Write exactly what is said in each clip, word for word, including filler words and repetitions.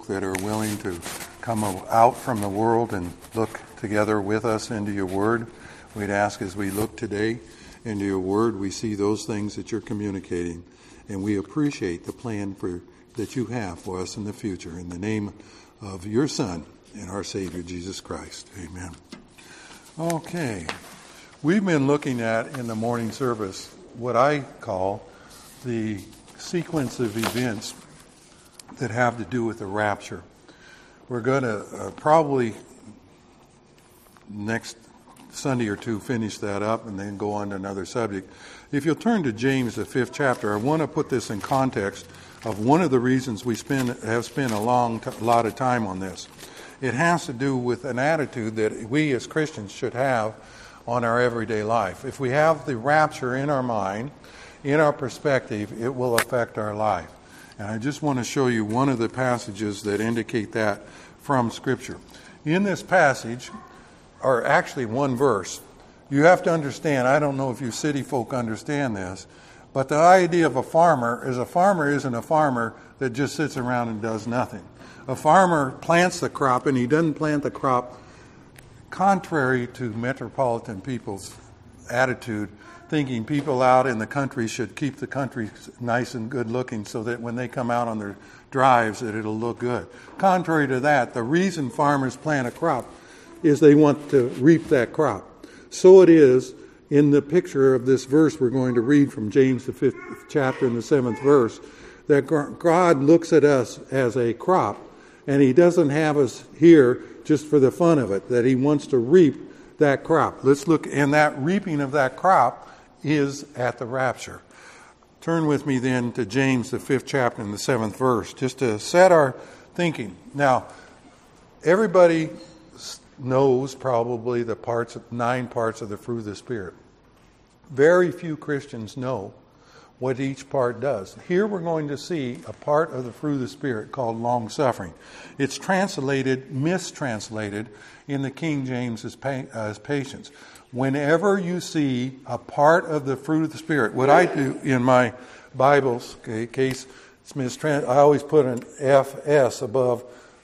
folk that are willing to come out from the world and look together with us into your word. We'd ask as we look today into your word, we see those things that you're communicating, and we appreciate the plan for that you have for us in the future. In the name of your Son and our Savior, Jesus Christ. Amen. Okay. We've been looking at, in the morning service, what I call the sequence of events that have to do with the rapture. We're going to uh, probably next Sunday or two finish that up and then go on to another subject. If you'll turn to James, the fifth chapter, I want to put this in context of one of the reasons we spend have spent a long t- lot of time on this. It has to do with an attitude that we as Christians should have on our everyday life. If we have the rapture in our mind, in our perspective, it will affect our life. And I just want to show you one of the passages that indicate that from Scripture. In this passage, or actually one verse, you have to understand, I don't know if you city folk understand this, but the idea of a farmer is a farmer isn't a farmer that just sits around and does nothing. A farmer plants the crop, and he doesn't plant the crop contrary to metropolitan people's attitude, thinking people out in the country should keep the country nice and good looking so that when they come out on their drives that it'll look good. Contrary to that, the reason farmers plant a crop is they want to reap that crop. So it is in the picture of this verse we're going to read from James, the fifth chapter and the seventh verse, that God looks at us as a crop, and he doesn't have us here just for the fun of it, that he wants to reap that crop. Let's look, and that reaping of that crop is at the rapture. Turn with me then to James, the fifth chapter and the seventh verse, just to set our thinking. Now, everybody knows probably the parts, nine parts of the fruit of the Spirit. Very few Christians know what each part does. Here we're going to see a part of the fruit of the Spirit called long-suffering. It's translated, mistranslated in the King James as, pa- as patience. Whenever you see a part of the fruit of the Spirit, what I do in my Bibles, okay, case it's mistrans, I always put an F S above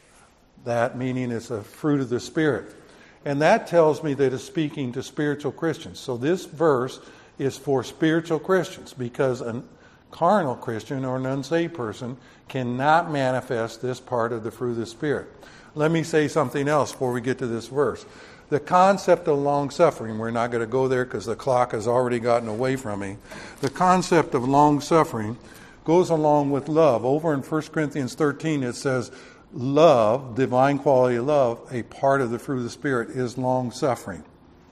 that, meaning it's a fruit of the Spirit. And that tells me that it's speaking to spiritual Christians. So this verse is for spiritual Christians, because a carnal Christian or an unsaved person cannot manifest this part of the fruit of the Spirit. Let me say something else before we get to this verse. The concept of long-suffering, we're not going to go there because the clock has already gotten away from me. The concept of long-suffering goes along with love. Over in First Corinthians thirteen it says, love, divine quality of love, a part of the fruit of the Spirit is long-suffering.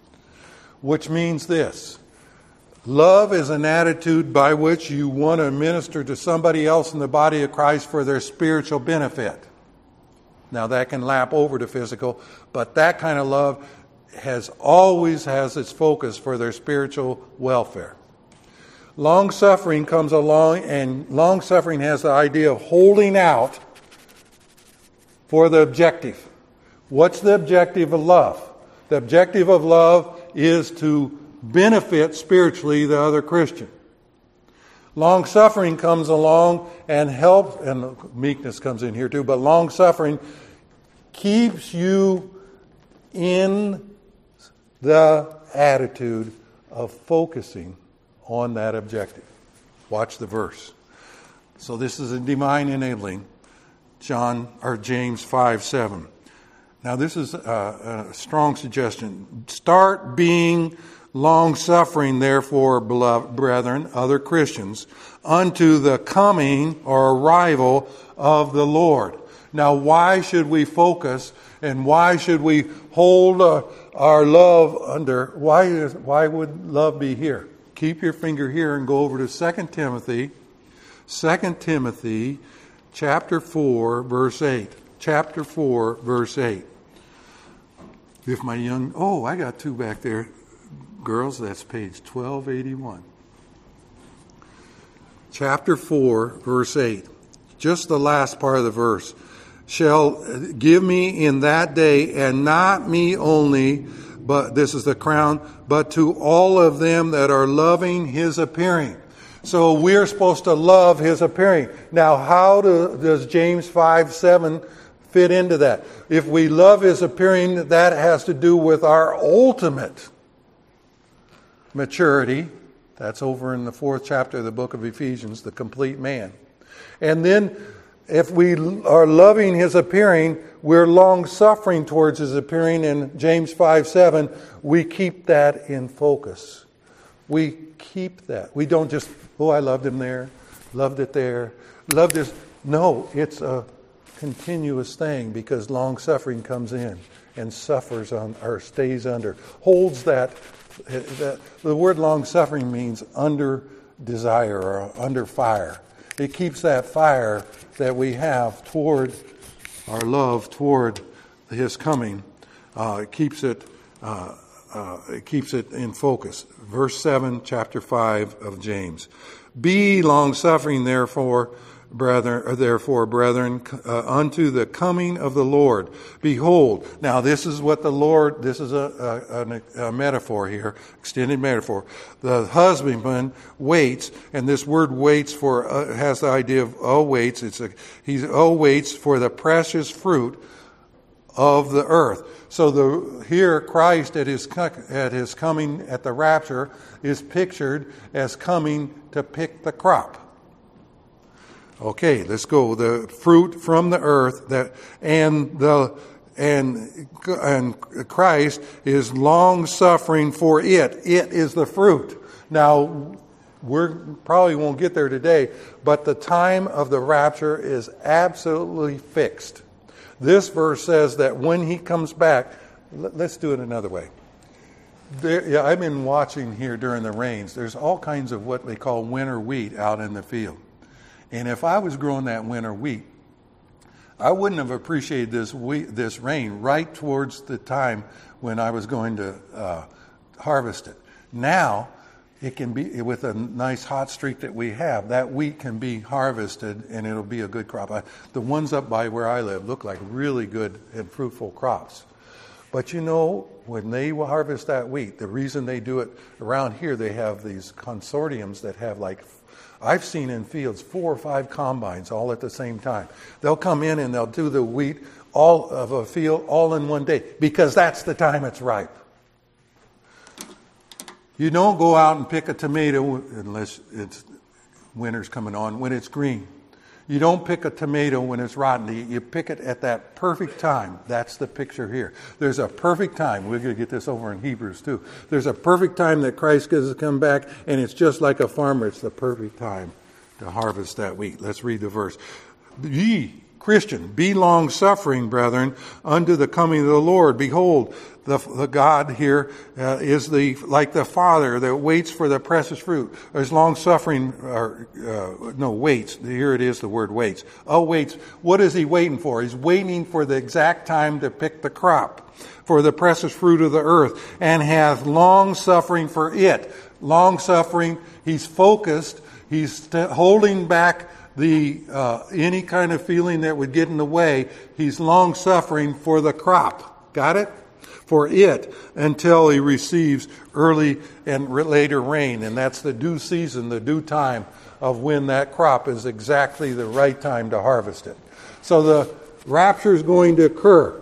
Which means this: love is an attitude by which you want to minister to somebody else in the body of Christ for their spiritual benefit. Now that can lap over to physical, but that kind of love has always has its focus for their spiritual welfare. Long-suffering comes along, and long-suffering has the idea of holding out for the objective. What's the objective of love? The objective of love is to benefit spiritually the other Christian. Long-suffering comes along and helps, and meekness comes in here too, but long-suffering keeps you in the attitude of focusing on that objective. Watch the verse. So this is a divine enabling, John or James five seven. Now this is a, a strong suggestion. Start being long-suffering, therefore, beloved brethren, other Christians, unto the coming or arrival of the Lord. Now, why should we focus and why should we hold uh, our love under? Why is, why would love be here? Keep your finger here and go over to Second Timothy, Second Timothy, chapter four, verse eight. Chapter four, verse eight. If my young, oh, I got two back there. Girls, that's page twelve eighty-one. Chapter four, verse eight. Just the last part of the verse. Shall give me in that day, and not me only, but this is the crown, but to all of them that are loving his appearing. So we're supposed to love his appearing. Now, how do, does James five seven fit into that? If we love his appearing, that has to do with our ultimate maturity. That's over in the fourth chapter of the book of Ephesians, the complete man. And then if we are loving his appearing, we're long-suffering towards his appearing. In James five seven, we keep that in focus. We keep that. We don't just, oh, I loved him there, loved it there, loved this. No, it's a continuous thing, because long-suffering comes in and suffers on, or stays under, holds that. that the word long-suffering means under desire or under fire. It keeps that fire that we have toward our love, toward his coming. Uh, it keeps it. Uh, uh, it keeps it in focus. Verse seven, chapter five of James. Be long-suffering, therefore, brethren, therefore, brethren, uh, unto the coming of the Lord. Behold, now this is what the Lord, this is a, a, a metaphor here, extended metaphor. The husbandman waits, and this word waits for, uh, has the idea of, oh, waits, it's a, he's, oh, waits for the precious fruit of the earth. So the here Christ at his at his coming at the rapture is pictured as coming to pick the crop. Okay, let's go. The fruit from the earth that and the and and Christ is long suffering for it. It is the fruit. Now we probably won't get there today, but the time of the rapture is absolutely fixed. This verse says that when he comes back, let's do it another way. There, yeah, I've been watching here during the rains. There's all kinds of what they call winter wheat out in the field. And if I was growing that winter wheat, I wouldn't have appreciated this wheat, this rain right towards the time when I was going to uh, harvest it. Now, it can be, with a nice hot streak that we have, that wheat can be harvested and it'll be a good crop. I, the ones up by where I live look like really good and fruitful crops. But you know, when they harvest that wheat, the reason they do it around here, they have these consortiums that have like, I've seen in fields four or five combines all at the same time. They'll come in and they'll do the wheat all of a field all in one day, because that's the time it's ripe. You don't go out and pick a tomato unless it's winter's coming on, when it's green. You don't pick a tomato when it's rotten. You pick it at that perfect time. That's the picture here. There's a perfect time. We're going to get this over in Hebrews too. There's a perfect time that Christ has come back, and it's just like a farmer. It's the perfect time to harvest that wheat. Let's read the verse. Ye, Christian, be long-suffering, brethren, unto the coming of the Lord. Behold, the, the God here uh, is the like the Father that waits for the precious fruit. There's long-suffering, or uh, no, waits. Here it is, the word waits. Oh, waits. What is he waiting for? He's waiting for the exact time to pick the crop, for the precious fruit of the earth, and hath long-suffering for it. Long-suffering, he's focused. He's st- holding back the uh, any kind of feeling that would get in the way. He's long-suffering for the crop. Got it? For it, until he receives early and later rain. And that's the due season, the due time of when that crop is exactly the right time to harvest it. So the rapture is going to occur.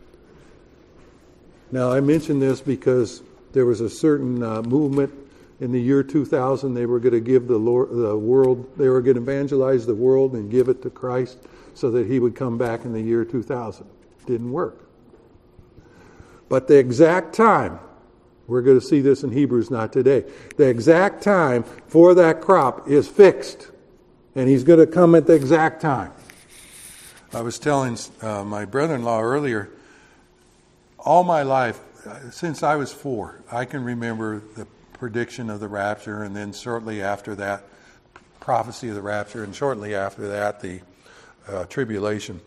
Now, I mention this because there was a certain uh, movement in the year two thousand. They were going to give the, Lord, the world, they were going to evangelize the world and give it to Christ so that he would come back in the year two thousand. Didn't work. But the exact time, we're going to see this in Hebrews, not today. The exact time for that crop is fixed. And he's going to come at the exact time. I was telling uh, my brother-in-law earlier, all my life, since I was four, I can remember the prediction of the rapture, and then shortly after that, prophecy of the rapture, and shortly after that, the uh, tribulation.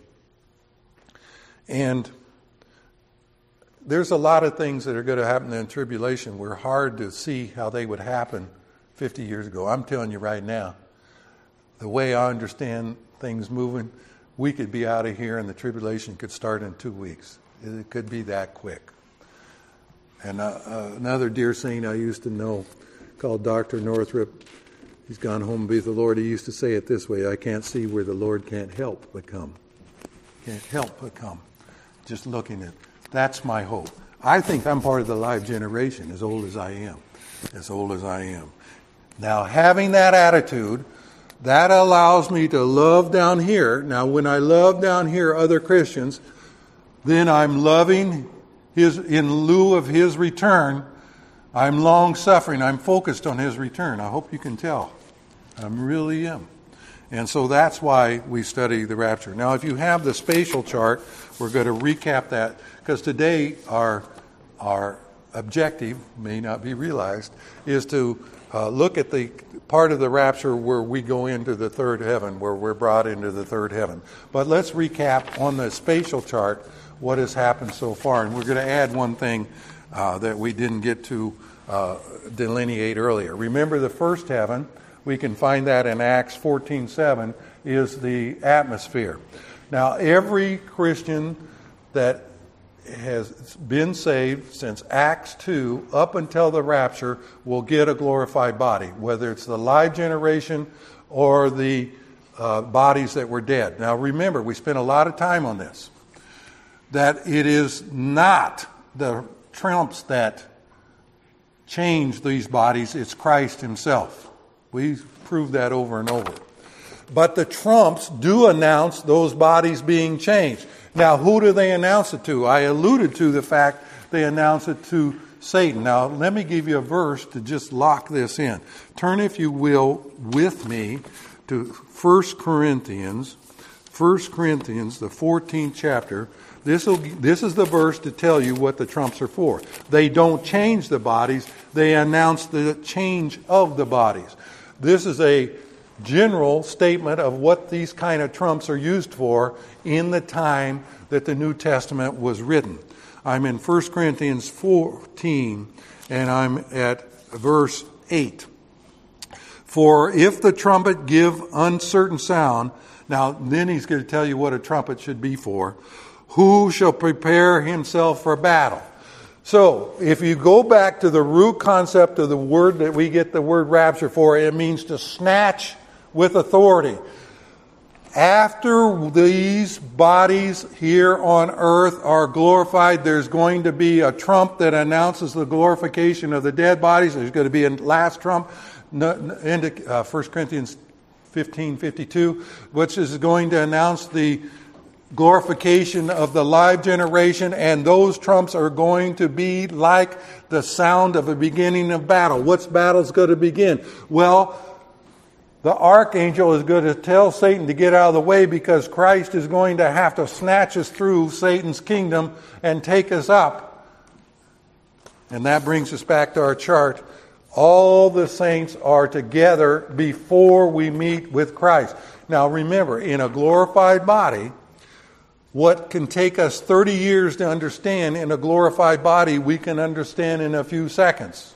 And there's a lot of things that are going to happen in tribulation. We're hard to see how they would happen fifty years ago. I'm telling you right now, the way I understand things moving, we could be out of here and the tribulation could start in two weeks. It could be that quick. And uh, uh, another dear saint I used to know called Doctor Northrup, He's gone home to be with the Lord. He used to say it this way, I can't see where the Lord can't help but come. Can't help but come. Just looking at, that's my hope. I think I'm part of the live generation, as old as I am. As old as I am. Now, having that attitude, that allows me to love down here. Now, when I love down here other Christians, then I'm loving his, in lieu of his return, I'm long-suffering. I'm focused on his return. I hope you can tell. I really am. And so that's why we study the rapture. Now, if you have the spatial chart, we're going to recap that, because today our our objective, may not be realized, is to uh, look at the part of the rapture where we go into the third heaven, where we're brought into the third heaven. But let's recap on the spatial chart what has happened so far. And we're going to add one thing uh, that we didn't get to uh, delineate earlier. Remember the first heaven, we can find that in Acts fourteen seven, is the atmosphere. Now, every Christian that has been saved since Acts two up until the rapture will get a glorified body, whether it's the live generation or the uh, bodies that were dead. Now remember, we spent a lot of time on this, that it is not the trumps that change these bodies, it's Christ himself. We've proved that over and over. But the trumps do announce those bodies being changed. Now, who do they announce it to? I alluded to the fact they announce it to Satan. Now, let me give you a verse to just lock this in. Turn, if you will, with me to First Corinthians. First Corinthians, the fourteenth chapter. This will, this is the verse to tell you what the trumps are for. They don't change the bodies. They announce the change of the bodies. This is a general statement of what these kind of trumps are used for in the time that the New Testament was written. I'm in First Corinthians fourteen, and I'm at verse eight. For if the trumpet give uncertain sound, now then he's going to tell you what a trumpet should be for, who shall prepare himself for battle? So, if you go back to the root concept of the word that we get the word rapture for, it means to snatch with authority. After these bodies here on earth are glorified, there's going to be a trump that announces the glorification of the dead bodies. There's going to be a last trump, uh, First Corinthians fifteen fifty-two, which is going to announce the glorification of the live generation, and those trumps are going to be like the sound of a beginning of battle. What's battle's going to begin? Well, the archangel is going to tell Satan to get out of the way, because Christ is going to have to snatch us through Satan's kingdom and take us up. And that brings us back to our chart. All the saints are together before we meet with Christ. Now remember, in a glorified body, what can take us thirty years to understand in a glorified body, we can understand in a few seconds.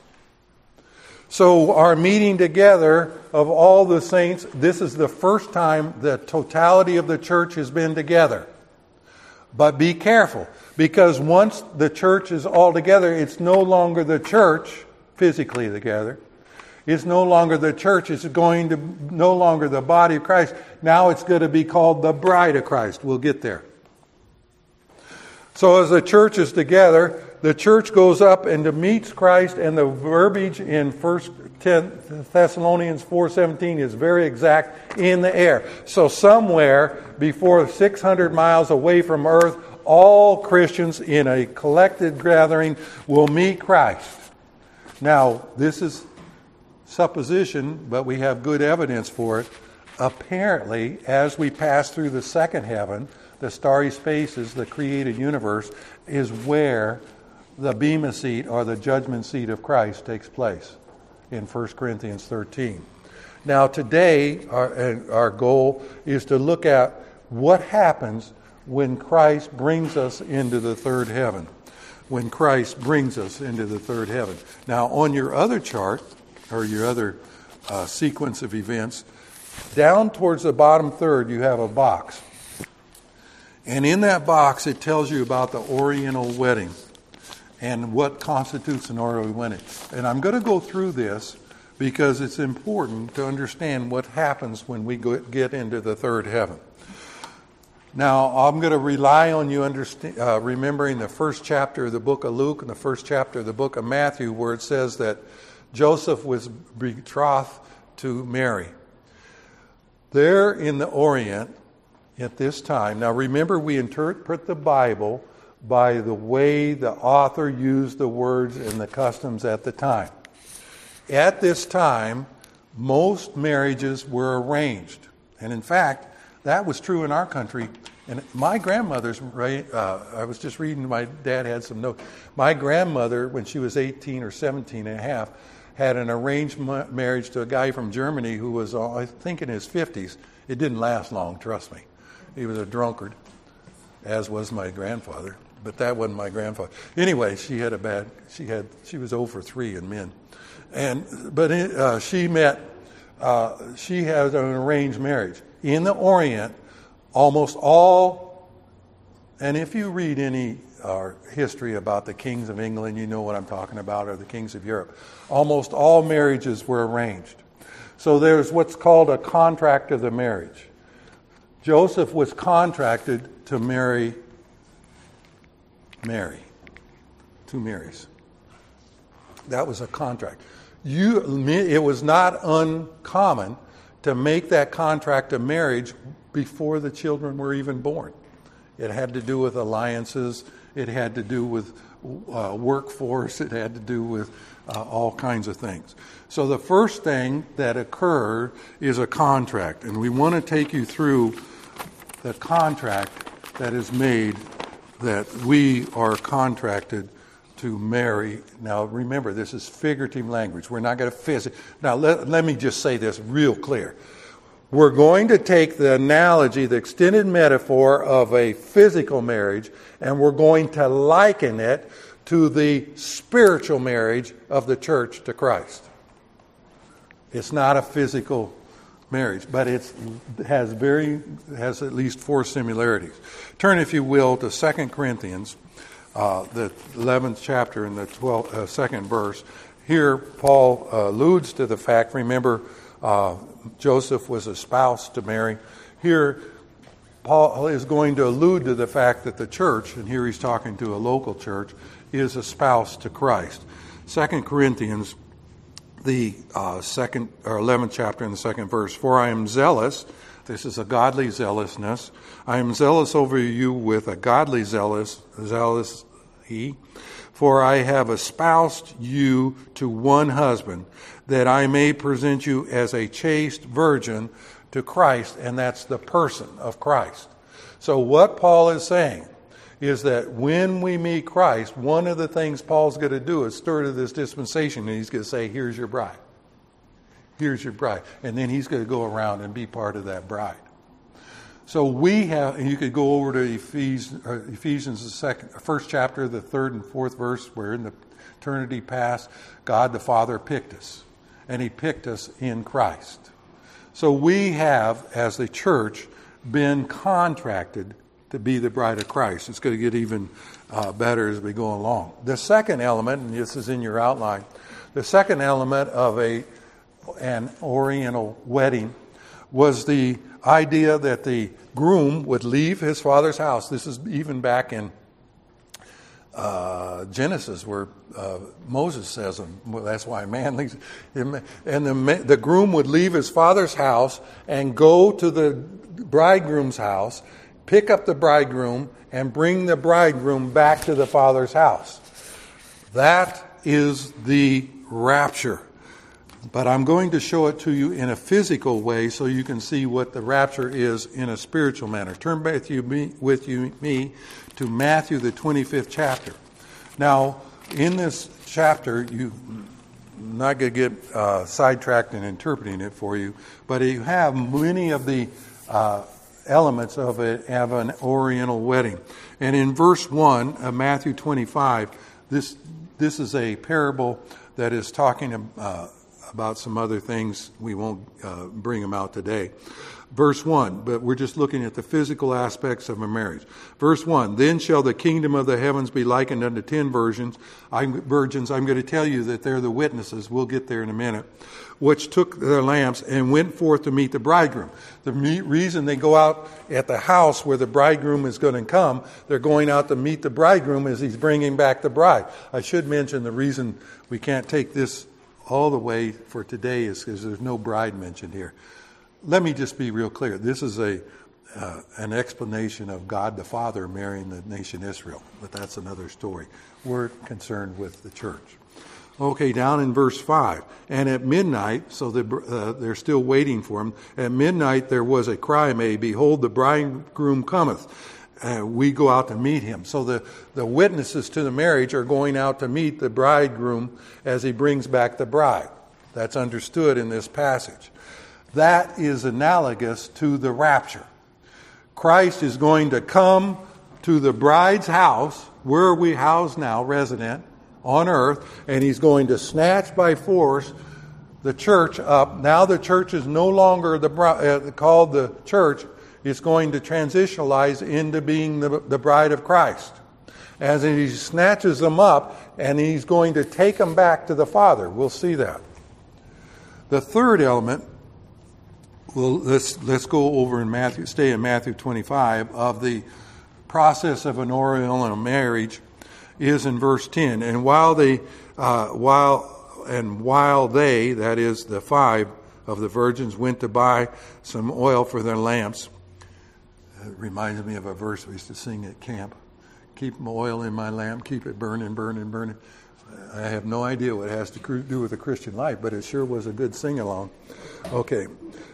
So our meeting together of all the saints, this is the first time the totality of the church has been together. But be careful, because once the church is all together, it's no longer the church physically together. It's no longer the church. It's going to no longer the body of Christ. Now it's going to be called the bride of Christ. We'll get there. So as the church is together, the church goes up and meets Christ, and the verbiage in First Thessalonians four seventeen is very exact, in the air. So somewhere before six hundred miles away from earth, all Christians in a collected gathering will meet Christ. Now, this is supposition, but we have good evidence for it. Apparently, as we pass through the second heaven, the starry spaces, the created universe, is where the bema seat or the judgment seat of Christ takes place in First Corinthians thirteen. Now today our, our goal is to look at what happens when Christ brings us into the third heaven. When Christ brings us into the third heaven. Now on your other chart, or your other uh, sequence of events, down towards the bottom third you have a box. And in that box it tells you about the Oriental wedding and what constitutes an Oriental wedding. And I'm going to go through this because it's important to understand what happens when we go, get into the third heaven. Now, I'm going to rely on you understand, uh, remembering the first chapter of the book of Luke and the first chapter of the book of Matthew, where it says that Joseph was betrothed to Mary. There in the Orient at this time, now remember, we interpret the Bible by the way the author used the words and the customs at the time. At this time, most marriages were arranged. And in fact, that was true in our country. And my grandmother's, uh, I was just reading, my dad had some notes. My grandmother, when she was eighteen or seventeen and a half, had an arranged marriage to a guy from Germany who was, uh, I think, in his fifties. It didn't last long, trust me. He was a drunkard, as was my grandfather. But that wasn't my grandfather. Anyway, she had a bad, she had, she was oh for three in men. And, but it, uh, she met, uh, she had an arranged marriage. In the Orient, almost all, and if you read any uh, history about the kings of England, you know what I'm talking about, or the kings of Europe, almost all marriages were arranged. So there's what's called a contract of the marriage. Joseph was contracted to marry Mary, two Marys. That was a contract. You, it was not uncommon to make that contract of marriage before the children were even born. It had to do with alliances. It had to do with uh, workforce. It had to do with uh, all kinds of things. So the first thing that occurred is a contract. And we want to take you through the contract that is made, that we are contracted to marry. Now remember, this is figurative language. We're not going to physically. Now let, let me just say this real clear. We're going to take the analogy, the extended metaphor of a physical marriage, and we're going to liken it to the spiritual marriage of the church to Christ. It's not a physical marriage, but it's, it has very has at least four similarities. Turn, if you will, to Second Corinthians, uh, the eleventh chapter and the twelfth, uh, second verse. Here, Paul uh, alludes to the fact, remember, uh, Joseph was a spouse to Mary. Here, Paul is going to allude to the fact that the church, and here he's talking to a local church, is a spouse to Christ. Second Corinthians, the uh, second or eleventh chapter and the second verse. For I am zealous. This is a godly zealousness. I am zealous over you with a godly zealous zealous he. For I have espoused you to one husband, that I may present you as a chaste virgin to Christ, and that's the person of Christ. So what Paul is saying is that when we meet Christ, one of the things Paul's going to do is stir to this dispensation, and he's going to say, here's your bride. Here's your bride. And then he's going to go around and be part of that bride. So we have, and you could go over to Ephesians, Ephesians the second, first chapter, the third and fourth verse, where in the eternity past, God the Father picked us. And he picked us in Christ. So we have, as the church, been contracted to be the bride of Christ. It's going to get even uh, better as we go along. The second element, and this is in your outline, the second element of a an Oriental wedding was the idea that the groom would leave his father's house. This is even back in uh, Genesis, where uh, Moses says, well, that's why man leaves. And the, the groom would leave his father's house and go to the bridegroom's house, pick up the bridegroom, and bring the bridegroom back to the father's house. That is the rapture. But I'm going to show it to you in a physical way so you can see what the rapture is in a spiritual manner. Turn back with you, me, with you, me to Matthew, the twenty-fifth chapter. Now, in this chapter, you, I'm not going to get uh, sidetracked in interpreting it for you, but you have many of the uh, elements of, a, of an Oriental wedding. And in verse one of Matthew twenty-five, this this is a parable that is talking uh, about some other things. We won't uh, bring them out today. Verse one, but we're just looking at the physical aspects of a marriage. Verse one, then shall the kingdom of the heavens be likened unto ten virgins. I'm, virgins, I'm going to tell you that they're the witnesses. We'll get there in a minute. Which took their lamps and went forth to meet the bridegroom. The me- reason they go out at the house where the bridegroom is going to come, they're going out to meet the bridegroom as he's bringing back the bride. I should mention the reason we can't take this all the way for today is because there's no bride mentioned here. Let me just be real clear. This is a uh, an explanation of God the Father marrying the nation Israel, but that's another story. We're concerned with the church. Okay, down in verse five. And at midnight, so the, uh, they're still waiting for him. At midnight there was a cry made, behold, the bridegroom cometh. Uh, we go out to meet him. So the, the witnesses to the marriage are going out to meet the bridegroom as he brings back the bride. That's understood in this passage. That is analogous to the rapture. Christ is going to come to the bride's house, where we house now, resident, on earth, and he's going to snatch by force the church up. Now the church is no longer the uh, called the church. It's going to transitionalize into being the, the bride of Christ. As he snatches them up, and he's going to take them back to the Father. We'll see that. The third element, well, let's let's go over in Matthew, stay in Matthew twenty-five, of the process of an oriental marriage, is in verse ten. And while they, uh, while and while they, that is the five of the virgins, went to buy some oil for their lamps. It reminds me of a verse we used to sing at camp. Keep oil in my lamp, keep it burning, burning, burning. I have no idea what it has to do with the Christian life, but it sure was a good sing-along. Okay,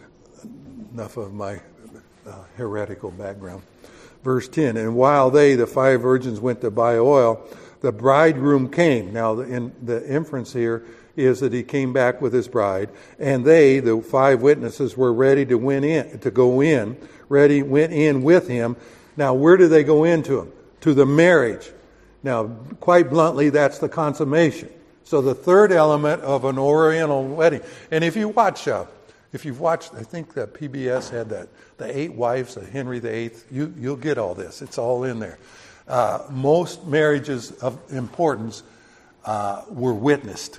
enough of my uh, heretical background. Verse ten, and while they, the five virgins, went to buy oil, the bridegroom came. Now, the, in, the inference here is that he came back with his bride, and they, the five witnesses, were ready to went in, to go in, ready, went in with him. Now, where do they go into him? To the marriage. Now, quite bluntly, that's the consummation. So the third element of an oriental wedding. And if you watch, uh, if you've watched, I think that P B S had that, the eight wives of Henry the Eighth, you, you'll get all this. It's all in there. Uh, most marriages of importance uh, were witnessed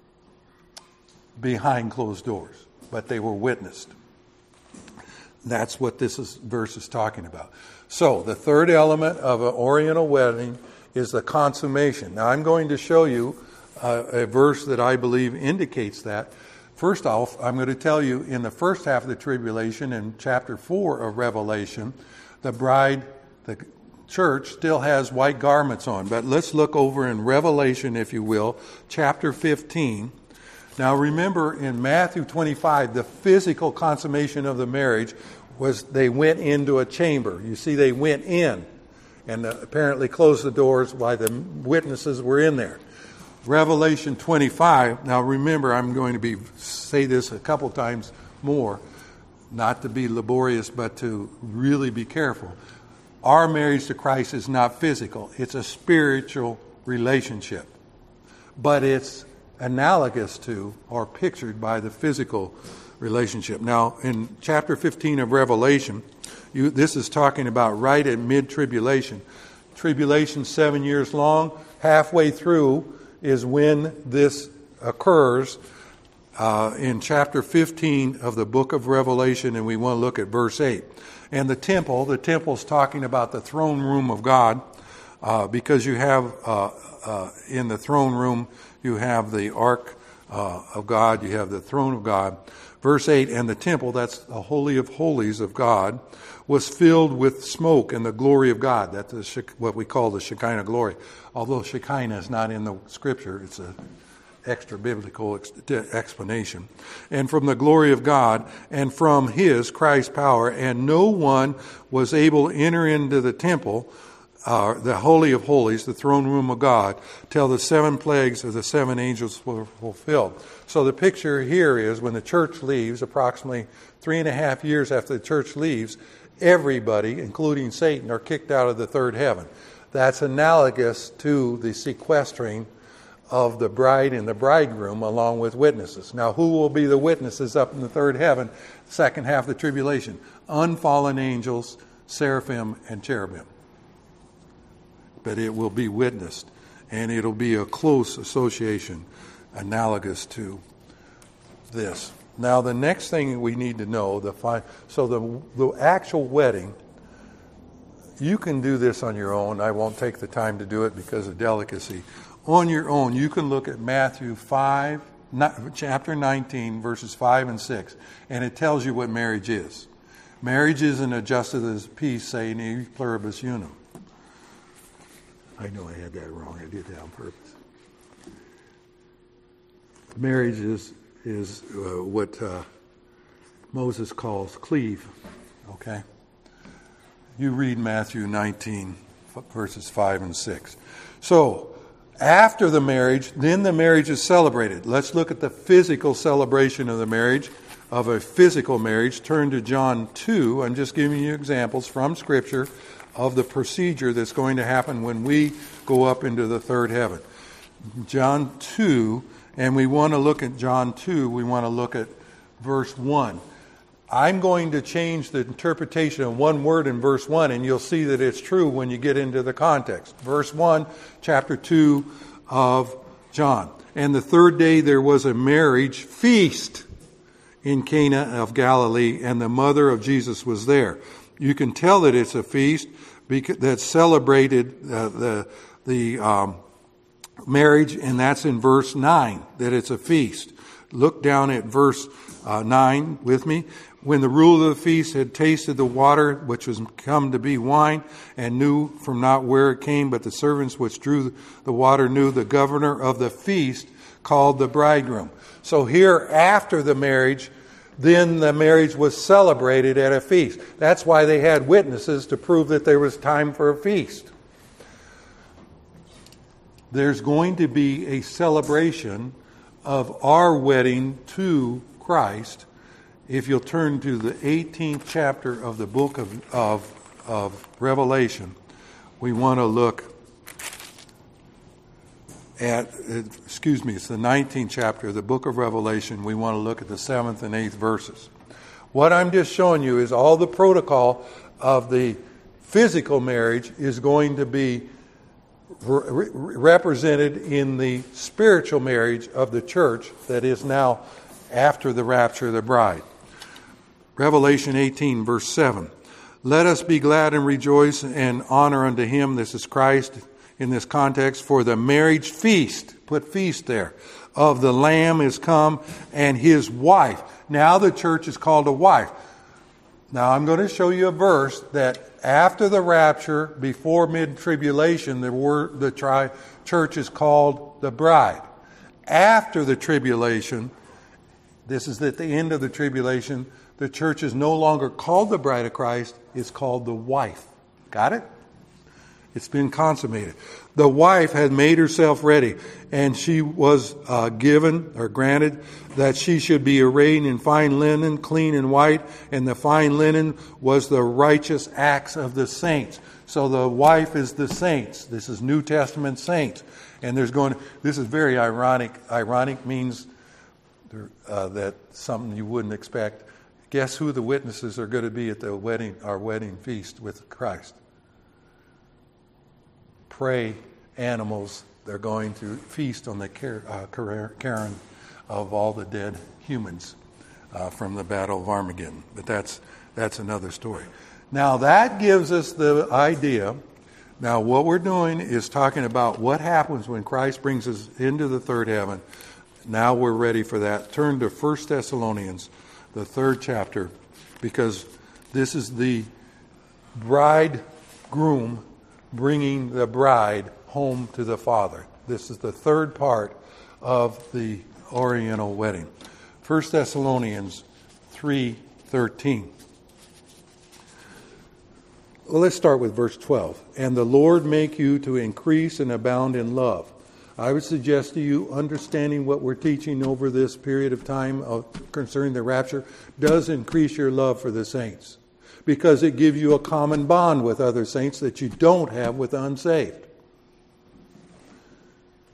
behind closed doors, but they were witnessed. That's what this is, verse is talking about. So the third element of an oriental wedding is the consummation. Now I'm going to show you uh, a verse that I believe indicates that. First off, I'm going to tell you in the first half of the tribulation, in chapter four of Revelation, the bride, the church, still has white garments on. But let's look over in Revelation, if you will, chapter fifteen. Now remember, in Matthew twenty-five, the physical consummation of the marriage was they went into a chamber. You see, they went in and apparently closed the doors while the witnesses were in there. Revelation twenty-five, now remember, I'm going to be say this a couple times more, not to be laborious, but to really be careful. Our marriage to Christ is not physical. It's a spiritual relationship. But it's analogous to or pictured by the physical relationship. Now, in chapter fifteen of Revelation, you, this is talking about right at mid-tribulation. Tribulation seven years long. Halfway through is when this occurs uh, in chapter fifteen of the book of Revelation, and we want to look at verse eight. And the temple, the temple's talking about the throne room of God, uh, because you have uh, uh, in the throne room, you have the ark uh, of God, you have the throne of God. Verse eight, and the temple, that's the Holy of Holies of God, was filled with smoke and the glory of God. That's what we call the Shekinah glory. Although Shekinah is not in the Scripture, it's an extra biblical explanation. And from the glory of God, and from His, Christ's power, and no one was able to enter into the temple, uh, the Holy of Holies, the throne room of God, till the seven plagues of the seven angels were fulfilled. So the picture here is when the church leaves, approximately three and a half years after the church leaves, everybody, including Satan, are kicked out of the third heaven. That's analogous to the sequestering of the bride and the bridegroom along with witnesses. Now, who will be the witnesses up in the third heaven, second half of the tribulation? Unfallen angels, seraphim, and cherubim. But it will be witnessed, and it'll be a close association analogous to this. Now, the next thing we need to know, the fi- so the, the actual wedding, you can do this on your own. I won't take the time to do it because of delicacy. On your own, you can look at Matthew five, chapter nineteen, verses five and six, and it tells you what marriage is. Marriage isn't adjusted as peace, saying e pluribus unum. I know I had that wrong. I did that on purpose. Marriage is is uh, what uh, Moses calls cleave. Okay? You read Matthew nineteen, verses five and six. So, after the marriage, then the marriage is celebrated. Let's look at the physical celebration of the marriage, of a physical marriage. Turn to John two. I'm just giving you examples from Scripture of the procedure that's going to happen when we go up into the third heaven. John two, and we want to look at John two, we want to look at verse one. I'm going to change the interpretation of one word in verse one, and you'll see that it's true when you get into the context. Verse one, chapter two of John. And the third day there was a marriage feast in Cana of Galilee, and the mother of Jesus was there. You can tell that it's a feast because that celebrated uh, the the um, marriage, and that's in verse nine, that it's a feast. Look down at verse uh, nine with me. When the ruler of the feast had tasted the water, which was come to be wine, and knew from not where it came, but the servants which drew the water knew, the governor of the feast called the bridegroom. So here, after the marriage, then the marriage was celebrated at a feast. That's why they had witnesses to prove that there was time for a feast. There's going to be a celebration of our wedding to Christ. If you'll turn to the eighteenth chapter of the book of, of, of Revelation, we want to look at, excuse me, it's the nineteenth chapter of the book of Revelation. We want to look at the seventh and eighth verses. What I'm just showing you is all the protocol of the physical marriage is going to be re- represented in the spiritual marriage of the church that is now after the rapture of the bride. Revelation eighteen, verse seven. Let us be glad and rejoice and honor unto him, this is Christ in this context, for the marriage feast, put feast there, of the Lamb is come, and his wife. Now the church is called a wife. Now I'm going to show you a verse that after the rapture, before mid-tribulation, the word, the tri- church is called the bride. After the tribulation, this is at the end of the tribulation, the church is no longer called the bride of Christ, it's called the wife. Got it? It's been consummated. The wife had made herself ready, and she was uh, given or granted that she should be arrayed in fine linen, clean and white, and the fine linen was the righteous acts of the saints. So the wife is the saints. This is New Testament saints. And there's going, this is very ironic. Ironic means uh, that something you wouldn't expect. Guess who the witnesses are going to be at the wedding, our wedding feast with Christ? Prey animals. They're going to feast on the Karen of all the dead humans uh, from the Battle of Armageddon. But that's that's another story. Now that gives us the idea. Now what we're doing is talking about what happens when Christ brings us into the third heaven. Now we're ready for that. Turn to First Thessalonians, the third chapter, because this is the bridegroom bringing the bride home to the Father. This is the third part of the Oriental wedding. First Thessalonians three thirteen. Well, let's start with verse twelve. And the Lord make you to increase and abound in love. I would suggest to you, understanding what we're teaching over this period of time of, concerning the rapture, does increase your love for the saints, because it gives you a common bond with other saints that you don't have with the unsaved.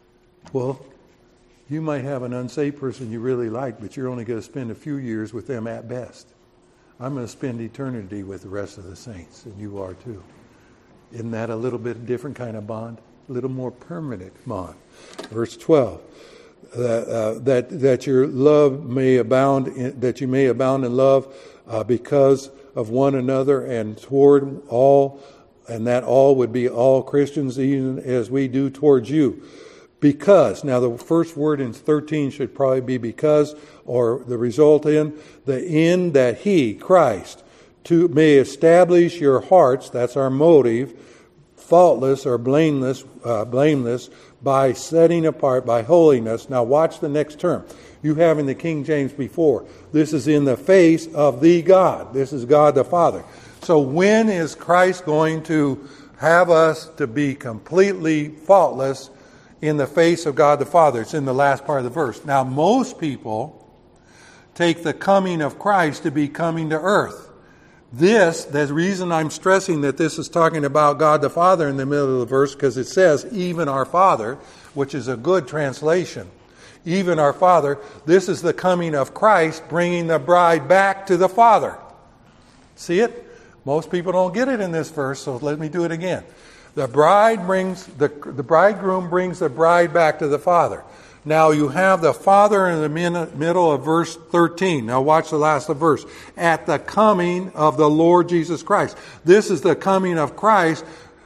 Well, you might have an unsaved person you really like, but you're only going to spend a few years with them at best. I'm going to spend eternity with the rest of the saints, and you are too. Isn't that a little bit different kind of bond? A little more permanent bond. Verse twelve, uh, uh, that that your love may abound, in, that you may abound in love uh, because of one another and toward all, and that all would be all Christians, even as we do towards you. Because, now the first word in thirteen should probably be because, or the result in, the end that He, Christ, to may establish your hearts, that's our motive, faultless or blameless, uh, blameless, by setting apart, by holiness. Now watch the next term. You have in the King James before. This is in the face of the God. This is God the Father. So when is Christ going to have us to be completely faultless in the face of God the Father? It's in the last part of the verse. Now most people take the coming of Christ to be coming to earth. This, the reason I'm stressing that this is talking about God the Father in the middle of the verse, because it says, even our Father, which is a good translation. Even our Father, this is the coming of Christ, bringing the bride back to the Father. See it? Most people don't get it in this verse, so let me do it again. The bride brings the, the bridegroom brings the bride back to the Father. Now you have the Father in the min- middle of verse thirteen. Now watch the last of verse. At the coming of the Lord Jesus Christ. This is the coming of Christ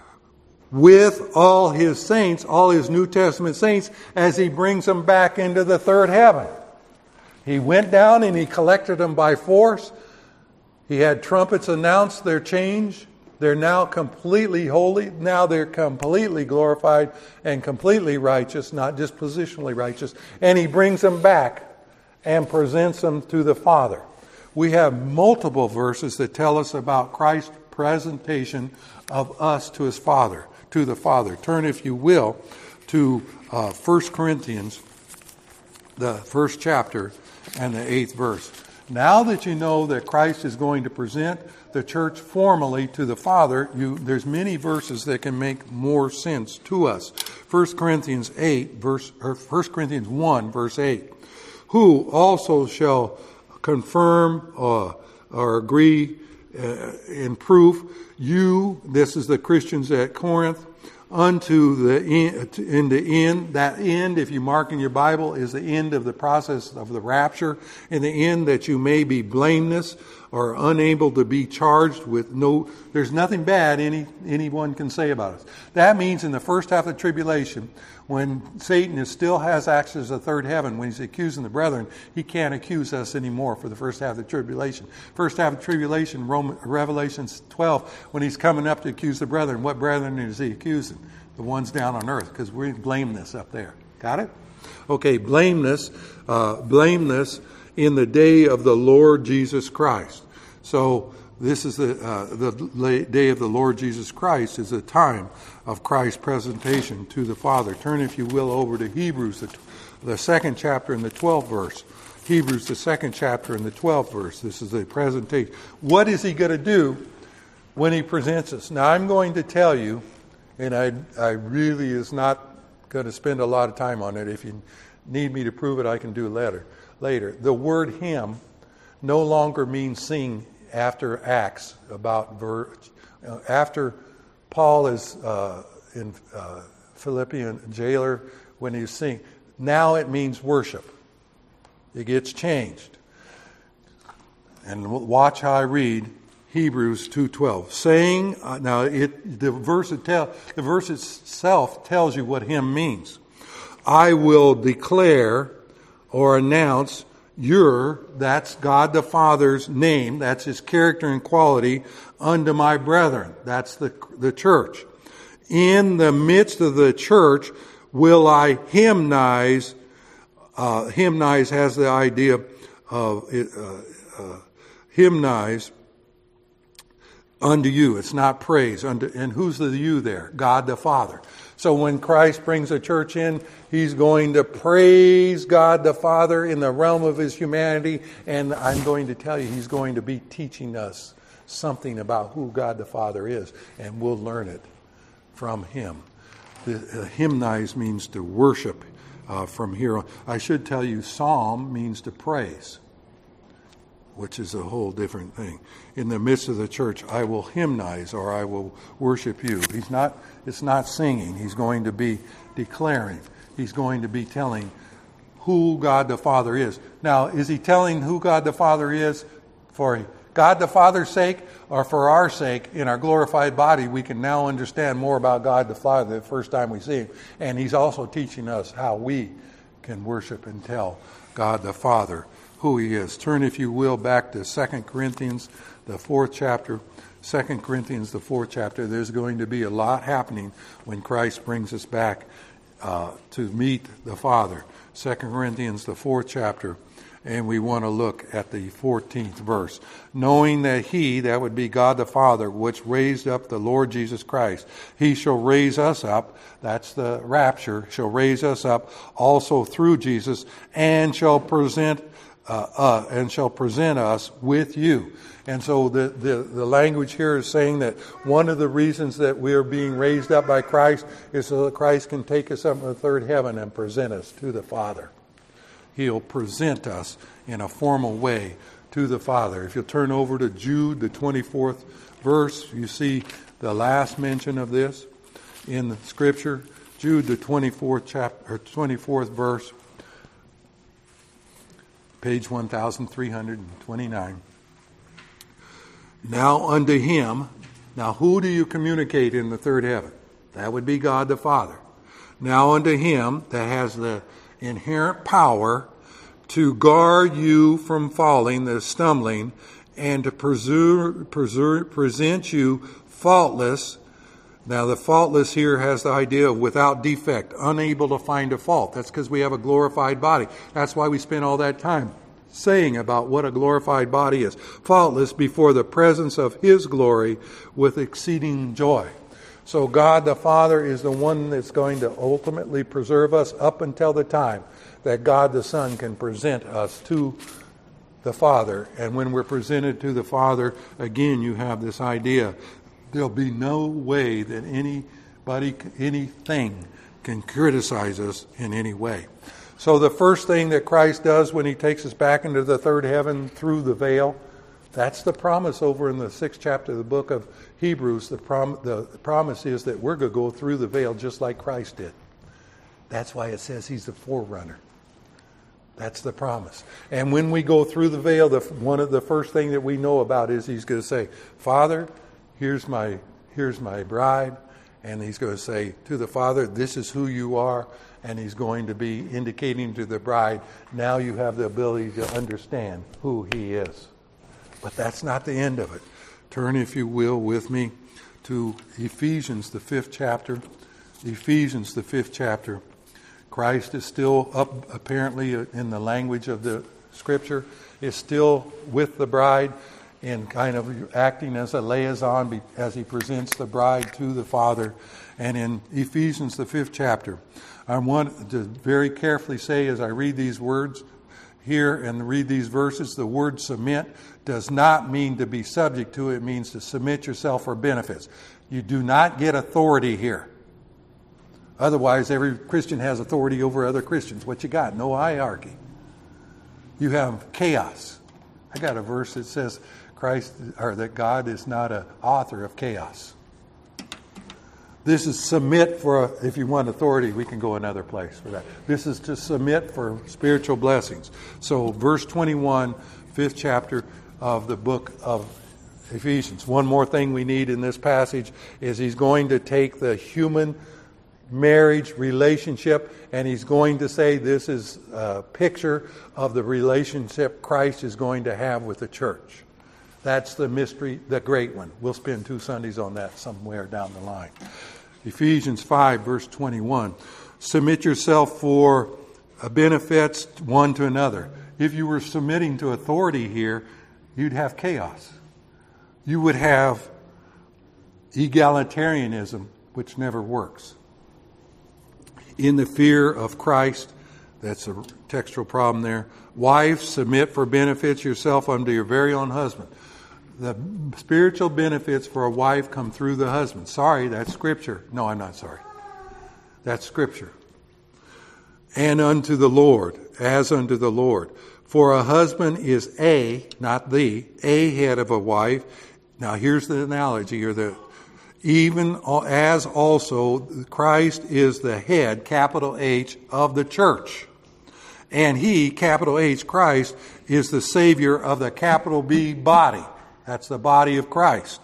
with all His saints, all His New Testament saints, as He brings them back into the third heaven. He went down and He collected them by force. He had trumpets announce their change. They're now completely holy. Now they're completely glorified and completely righteous, not just positionally righteous. And He brings them back and presents them to the Father. We have multiple verses that tell us about Christ's presentation of us to His Father, to the Father. Turn, if you will, to uh, First Corinthians, the first chapter and the eighth verse. Now that you know that Christ is going to present the church formally to the Father, you, there's many verses that can make more sense to us. First Corinthians eight, verse, or First Corinthians one, verse eight. Who also shall confirm uh, or agree uh, in proof, you, this is the Christians at Corinth, unto the end, in the end, that end, if you mark in your Bible, is the end of the process of the rapture, in the end that you may be blameless or unable to be charged with no, there's nothing bad any anyone can say about us. That means in the first half of the tribulation, when Satan is, still has access to the third heaven, when he's accusing the brethren, he can't accuse us anymore for the first half of the tribulation. First half of the tribulation, Roman, Revelation twelve, when he's coming up to accuse the brethren, what brethren is he accusing? The ones down on earth, because we blame this up there. Got it? Okay, blameless, uh, blameless in the day of the Lord Jesus Christ. So this is the uh, the day of the Lord Jesus Christ is the time of Christ's presentation to the Father. Turn, if you will, over to Hebrews, the, the second chapter and the twelfth verse. Hebrews, the second chapter and the twelfth verse. This is the presentation. What is He going to do when He presents us? Now, I'm going to tell you, and I, I really is not going to spend a lot of time on it. If you need me to prove it, I can do later. Later, the word hymn no longer means sing after Acts about ver- uh, after Paul is uh, in uh, Philippian jailer when he's singing. Now it means worship. It gets changed. And watch how I read Hebrews two twelve. Saying, uh, now it the verse it tell the verse itself tells you what hymn means. I will declare or announce your, that's God the Father's name, that's His character and quality, unto my brethren. That's the the church. In the midst of the church will I hymnize. Uh, hymnize has the idea of uh, uh, hymnize unto you. It's not praise. Unto, and who's the you there? God the Father. So when Christ brings a church in, He's going to praise God the Father in the realm of His humanity. And I'm going to tell you, He's going to be teaching us something about who God the Father is. And we'll learn it from Him. The uh, hymnize means to worship uh, from here on. I should tell you, psalm means to praise, which is a whole different thing. In the midst of the church, I will hymnize, or I will worship you. He's not, it's not singing. He's going to be declaring. He's going to be telling who God the Father is. Now, is he telling who God the Father is for God the Father's sake or for our sake? In our glorified body, we can now understand more about God the Father the first time we see him. And he's also teaching us how we can worship and tell God the Father who he is. Turn, if you will, back to Second Corinthians, the fourth chapter. Second Corinthians, the fourth chapter. There's going to be a lot happening when Christ brings us back uh, to meet the Father. Second Corinthians, the fourth chapter, and we want to look at the fourteenth verse. Knowing that he, that would be God the Father, which raised up the Lord Jesus Christ, he shall raise us up, that's the rapture, shall raise us up also through Jesus, and shall present uh, uh, and shall present us with you. And so the, the, the language here is saying that one of the reasons that we are being raised up by Christ is so that Christ can take us up to the third heaven and present us to the Father. He'll present us in a formal way to the Father. If you'll turn over to Jude, the twenty-fourth verse, you see the last mention of this in the Scripture. Jude, the twenty-fourth chapter, or twenty-fourth verse, page one thousand three hundred twenty-nine. Now unto him, now who do you communicate in the third heaven? That would be God the Father. Now unto him that has the inherent power to guard you from falling, the stumbling, and to preserve, preserve, present you faultless. Now the faultless here has the idea of without defect, unable to find a fault. That's because we have a glorified body. That's why we spend all that time saying about what a glorified body is. Faultless before the presence of his glory with exceeding joy. So God the Father is the one that's going to ultimately preserve us up until the time that God the Son can present us to the Father. And when we're presented to the Father, again, you have this idea. There'll be no way that anybody, anything can criticize us in any way. So the first thing that Christ does when he takes us back into the third heaven through the veil, that's the promise over in the sixth chapter of the book of Hebrews. The, prom- the promise is that we're going to go through the veil just like Christ did. That's why it says he's the forerunner. That's the promise. And when we go through the veil, the, one of the first thing that we know about is he's going to say, Father, here's my, here's my bride. And he's going to say to the Father, this is who you are. And he's going to be indicating to the bride, now you have the ability to understand who he is. But that's not the end of it. Turn, if you will, with me to Ephesians, the fifth chapter. Ephesians, the fifth chapter. Christ is still up, apparently, in the language of the Scripture, is still with the bride and kind of acting as a liaison as he presents the bride to the Father. And in Ephesians, the fifth chapter, I want to very carefully say as I read these words here and read these verses, the word submit does not mean to be subject to. It means to submit yourself for benefits. You do not get authority here. Otherwise, every Christian has authority over other Christians. What you got? No hierarchy. You have chaos. I got a verse that says Christ, or that God is not an author of chaos. This is submit for, a, if you want authority, we can go another place for that. This is to submit for spiritual blessings. So verse twenty-one, fifth chapter of the book of Ephesians. One more thing we need in this passage is he's going to take the human marriage relationship and he's going to say this is a picture of the relationship Christ is going to have with the church. That's the mystery, the great one. We'll spend two Sundays on that somewhere down the line. Ephesians five, verse twenty-one. Submit yourself for benefits one to another. If you were submitting to authority here, you'd have chaos. You would have egalitarianism, which never works. In the fear of Christ, that's a textual problem there. Wives, submit for benefits yourself unto your very own husband. The spiritual benefits for a wife come through the husband. Sorry, that's Scripture. No, I'm not sorry. That's Scripture. and unto the Lord, as unto the Lord. For a husband is a, not the, a head of a wife. Now here's the analogy, or the even as also Christ is the head, capital H, of the church. And he, capital H, Christ, is the Savior of the capital B body. That's the body of Christ.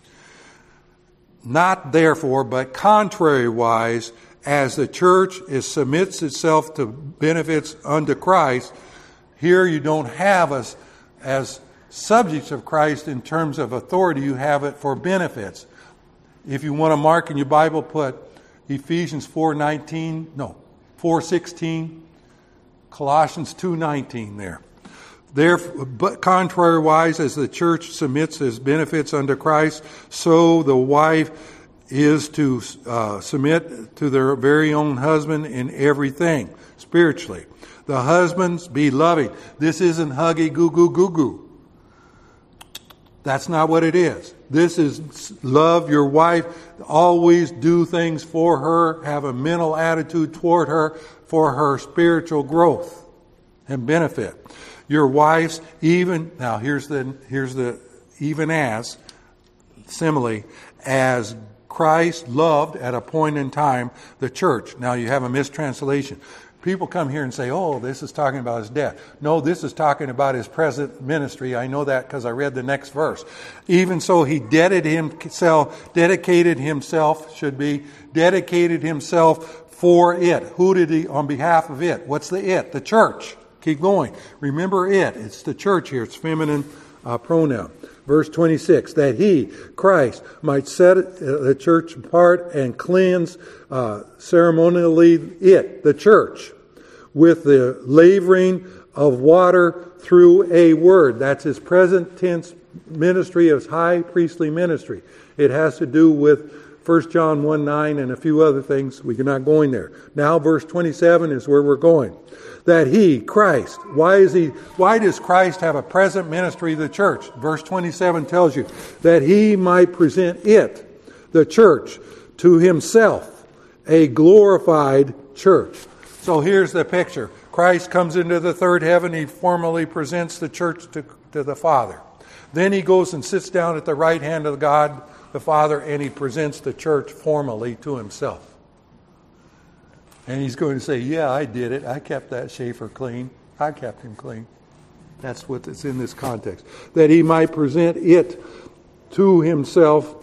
Not therefore, but contrariwise, as the church is submits itself to benefits unto Christ, here you don't have us as subjects of Christ in terms of authority, you have it for benefits. If you want to mark in your Bible, put Ephesians four nineteen, no, four sixteen, Colossians two nineteen there. Therefore, but contrariwise, as the church submits its benefits unto Christ, so the wife is to uh, submit to their very own husband in everything, spiritually. The husbands be loving. This isn't huggy goo goo goo goo. That's not what it is. This is love your wife. Always do things for her. Have a mental attitude toward her for her spiritual growth and benefit. Your wives, even, now here's the, here's the, even as, simile, as Christ loved at a point in time the church. Now you have a mistranslation. People come here and say, oh, this is talking about his death. No, this is talking about his present ministry. I know that because I read the next verse. Even so, he dedicated himself, dedicated himself, should be, dedicated himself for it. Who did he, on behalf of it? What's the it? The church. Keep going. Remember it. It's the church here. It's feminine uh, pronoun. Verse twenty-six, that he, Christ, might set the church apart and cleanse uh, ceremonially it, the church, with the lavering of water through a word. That's his present tense ministry, his high priestly ministry. It has to do with First John one nine and a few other things. We're not going there. Now verse twenty-seven is where we're going. That he, Christ, why is he, why does Christ have a present ministry to the church? Verse twenty-seven tells you that he might present it, the church, to himself, a glorified church. So here's the picture. Christ comes into the third heaven. He formally presents the church to, to the Father. Then he goes and sits down at the right hand of God, the Father, and he presents the church formally to himself. And he's going to say, yeah, I did it. I kept that Schaefer clean. I kept him clean. That's what it's in this context. That he might present it to himself.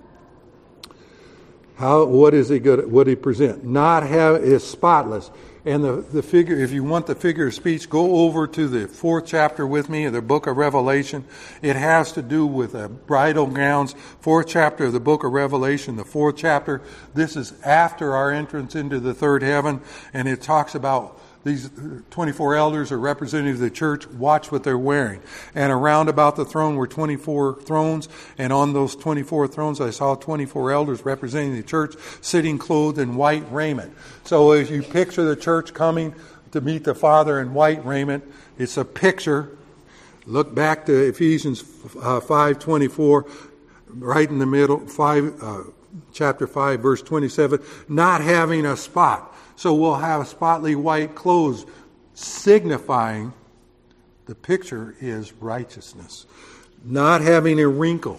How? What is he good? What did he present? Not have is spotless. And the, the figure, if you want the figure of speech, go over to the fourth chapter with me of the book of Revelation. It has to do with uh, bridal gowns. Fourth chapter of the book of Revelation, the fourth chapter. This is after our entrance into the third heaven. And it talks about these twenty-four elders are representative of the church. Watch what they're wearing. And around about the throne were twenty-four thrones. And on those twenty-four thrones, I saw twenty-four elders representing the church sitting clothed in white raiment. So as you picture the church coming to meet the Father in white raiment, it's a picture. Look back to Ephesians uh, five twenty-four, right in the middle, five, uh, chapter five, verse twenty-seven, not having a spot. So we'll have spotless white clothes, signifying the picture is righteousness. Not having a wrinkle.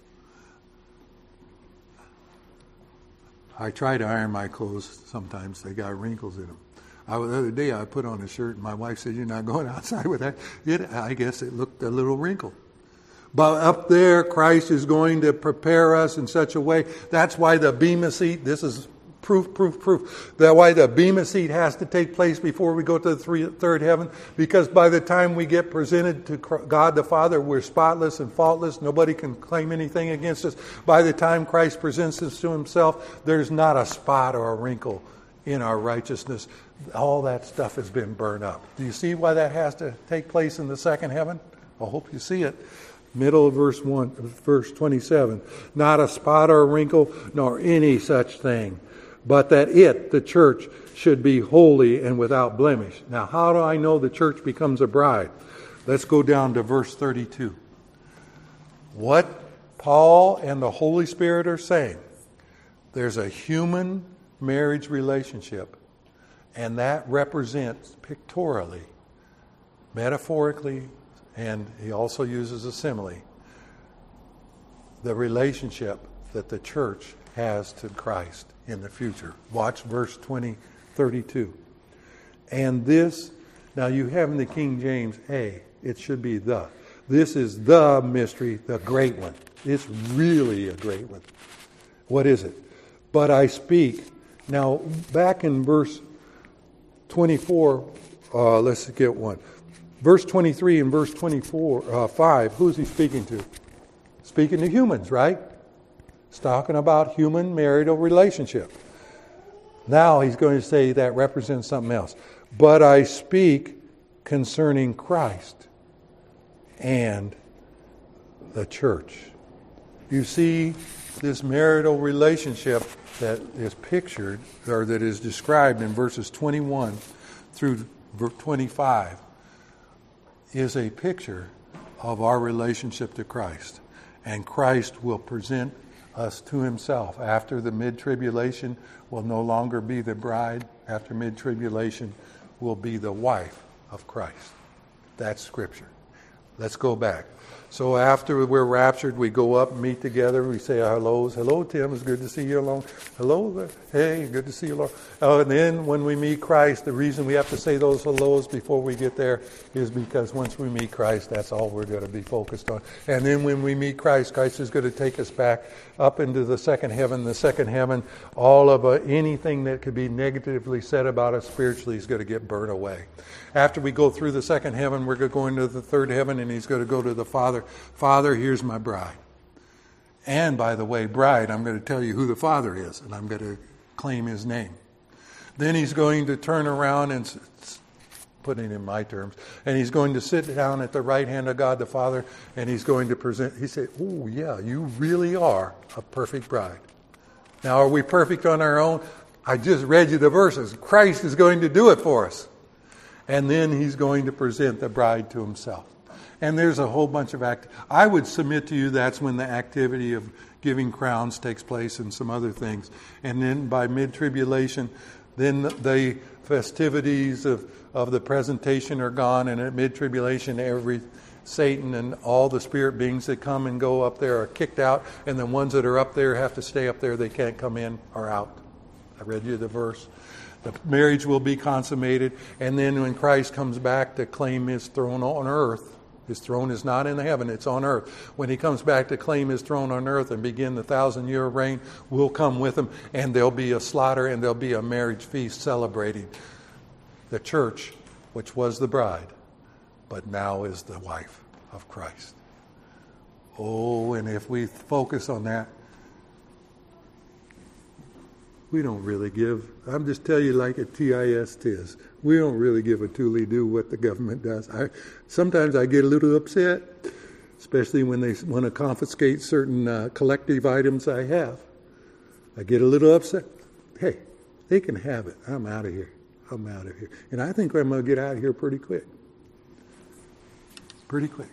I try to iron my clothes. Sometimes they got wrinkles in them. I, the other day I put on a shirt and my wife said, you're not going outside with that. It, I guess it looked a little wrinkled. But up there, Christ is going to prepare us in such a way. That's why the bema seat, this is proof, proof, proof. That's why the bema seat has to take place before we go to the three, third heaven. Because by the time we get presented to God the Father, we're spotless and faultless. Nobody can claim anything against us. By the time Christ presents us to himself, there's not a spot or a wrinkle in our righteousness. All that stuff has been burned up. Do you see why that has to take place in the second heaven? I hope you see it. Middle of verse one, verse twenty-seven. Not a spot or a wrinkle, nor any such thing, but that it, the church, should be holy and without blemish. Now, how do I know the church becomes a bride? Let's go down to verse thirty-two. What Paul and the Holy Spirit are saying, there's a human marriage relationship, And that represents pictorially, metaphorically, and he also uses a simile, the relationship that the church has to Christ in the future. Watch verse twenty, thirty-two. And this, now you have in the King James A, it should be the. This is the mystery, the great one. It's really a great one. What is it? But I speak. Now, back in verse twenty-four, uh, let's get one. Verse twenty-three and verse twenty-four, uh, five, who's he speaking to? Speaking to humans, right? He's talking about human marital relationship. Now he's going to say that represents something else. But I speak concerning Christ and the church. You see, this marital relationship that is pictured, or that is described in verses twenty-one through twenty-five, is a picture of our relationship to Christ. And Christ will present us to himself. After the mid-tribulation, will no longer be the bride. After mid-tribulation, will be the wife of Christ. That's Scripture. Let's go back. So after we're raptured, we go up and meet together. We say our hellos. Hello, Tim. It's good to see you along. Hello. Hey, good to see you along. Oh, and then when we meet Christ, the reason we have to say those hellos before we get there is because once we meet Christ, that's all we're going to be focused on. And then when we meet Christ, Christ is going to take us back up into the second heaven. The second heaven, all of uh, anything that could be negatively said about us spiritually is going to get burned away. After we go through the second heaven, we're going to go into the third heaven, and he's going to go to the Father. Father, here's my bride. And by the way, bride, I'm going to tell you who the Father is, and I'm going to claim his name. Then he's going to turn around and, putting it in my terms, and he's going to sit down at the right hand of God the Father, and he's going to present, he said, oh yeah, you really are a perfect bride. Now, are we perfect on our own? I just read you the verses. Christ is going to do it for us. And then he's going to present the bride to himself. And there's a whole bunch of act. I would submit to you that's when the activity of giving crowns takes place and some other things. And then by mid-tribulation, then the festivities of, of the presentation are gone. And at mid-tribulation, every Satan and all the spirit beings that come and go up there are kicked out. And the ones that are up there have to stay up there. They can't come in or out. I read you the verse. The marriage will be consummated. And then when Christ comes back to claim his throne on earth, his throne is not in heaven, it's on earth. When he comes back to claim his throne on earth and begin the thousand year reign, we'll come with him, and there'll be a slaughter and there'll be a marriage feast celebrating the church, which was the bride, but now is the wife of Christ. Oh, and if we focus on that, we don't really give, I'm just telling you like a T I S tis. We don't really give a tooly-do what the government does. I, sometimes I get a little upset, especially when they want to confiscate certain uh, collective items I have. I get a little upset. Hey, they can have it. I'm out of here. I'm out of here. And I think I'm going to get out of here pretty quick. Pretty quick.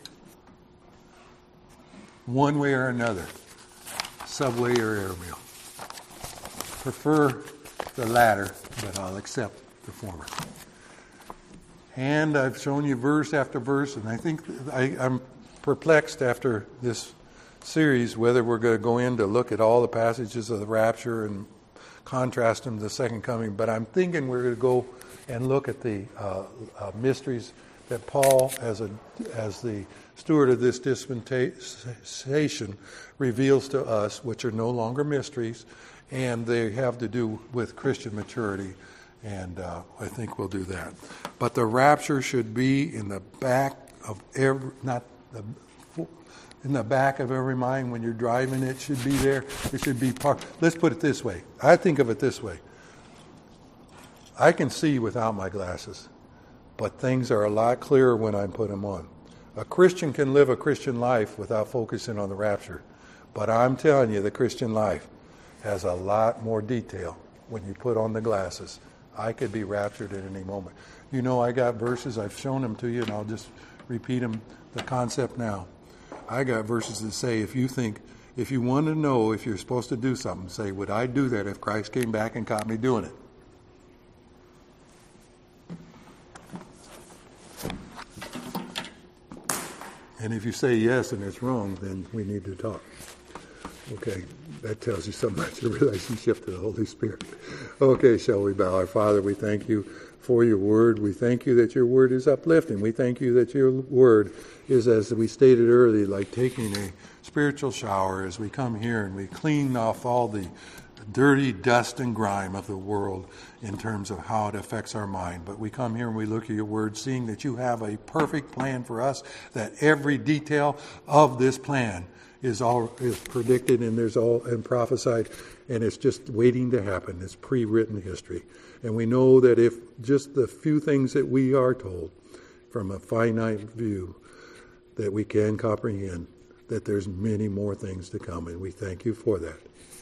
One way or another. Subway or airmail. Prefer the latter, but I'll accept the former. And I've shown you verse after verse, and I think I, I'm perplexed after this series whether we're going to go in to look at all the passages of the rapture and contrast them to the second coming. But I'm thinking we're going to go and look at the uh, uh, mysteries that Paul, as a as the steward of this dispensation, reveals to us, which are no longer mysteries. And they have to do with Christian maturity, and uh, I think we'll do that. But the rapture should be in the back of every, not the, in the back of every mind when you're driving. It should be there. It should be part. Let's put it this way. I think of it this way. I can see without my glasses, but things are a lot clearer when I put them on. A Christian can live a Christian life without focusing on the rapture, but I'm telling you, the Christian life has a lot more detail when you put on the glasses. I could be raptured at any moment. You know, I got verses, I've shown them to you, and I'll just repeat them, the concept now. I got verses that say, if you think, if you want to know if you're supposed to do something, say, would I do that if Christ came back and caught me doing it? And if you say yes and it's wrong, then we need to talk. Okay, that tells you something about your relationship to the Holy Spirit. Okay, shall we bow? Our Father, we thank you for your word. We thank you that your word is uplifting. We thank you that your word is, as we stated earlier, like taking a spiritual shower as we come here and we clean off all the dirty dust and grime of the world in terms of how it affects our mind. But we come here and we look at your word, seeing that you have a perfect plan for us, that every detail of this plan is all is predicted and there's all and prophesied, and it's just waiting to happen. It's pre-written history. And we know that if just the few things that we are told from a finite view that we can comprehend, that there's many more things to come, and we thank you for that.